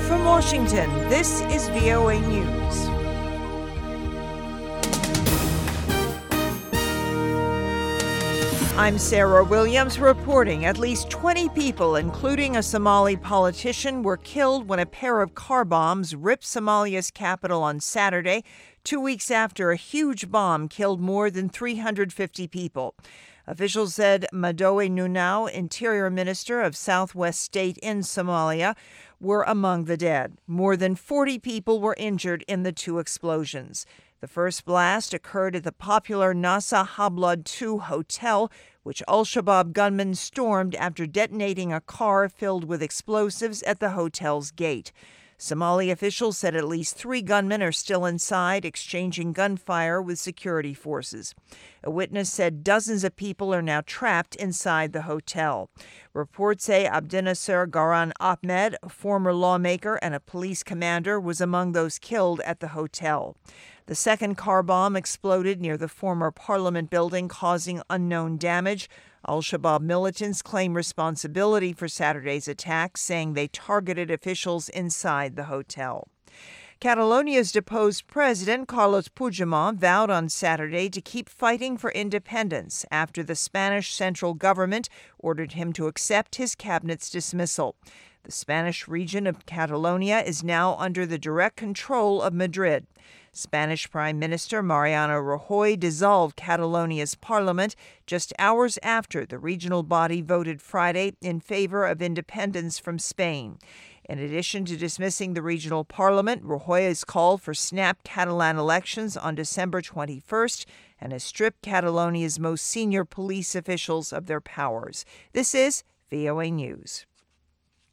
From Washington, this is VOA News. I'm Sarah Williams reporting at least 20 people, including a Somali politician, were killed when a pair of car bombs ripped Somalia's capital on Saturday, 2 weeks after a huge bomb killed more than 350 people. Officials said Madoe Nunau, Interior Minister of Southwest State in Somalia, were among the dead. More than 40 people were injured in the two explosions. The first blast occurred at the popular Nasa Hablad II hotel, which al-Shabaab gunmen stormed after detonating a car filled with explosives at the hotel's gate. Somali officials said at least 3 gunmen are still inside, exchanging gunfire with security forces. A witness said dozens of people are now trapped inside the hotel. Reports say Abdinasser Garan Ahmed, a former lawmaker and a police commander, was among those killed at the hotel. The second car bomb exploded near the former parliament building, causing unknown damage. Al-Shabaab militants claim responsibility for Saturday's attack, saying they targeted officials inside the hotel. Catalonia's deposed president, Carlos Puigdemont, vowed on Saturday to keep fighting for independence after the Spanish central government ordered him to accept his cabinet's dismissal. The Spanish region of Catalonia is now under the direct control of Madrid. Spanish Prime Minister Mariano Rajoy dissolved Catalonia's parliament just hours after the regional body voted Friday in favor of independence from Spain. In addition to dismissing the regional parliament, Rajoy has called for snap Catalan elections on December 21st and has stripped Catalonia's most senior police officials of their powers. This is VOA News.